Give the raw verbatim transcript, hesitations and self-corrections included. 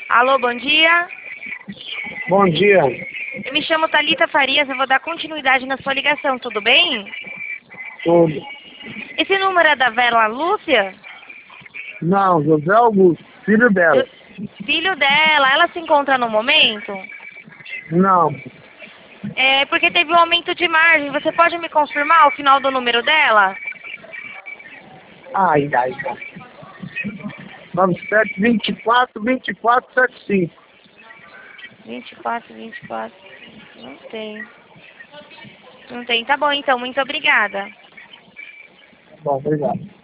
Alô, bom dia. Bom dia. Eu me chamo Thalita Farias, eu vou dar continuidade na sua ligação, tudo bem? Tudo. Esse número é da Vera Lúcia? Não, José Augusto, filho dela. Filho dela, ela se encontra no momento? Não. É porque teve um aumento de margem, você pode me confirmar o final do número dela? Ai, ai, ai. nove sete vinte e quatro, vinte e quatro, setenta e cinco. vinte e quatro, vinte e quatro. Não tem. Não tem. Tá bom então, muito obrigada. Bom, obrigado.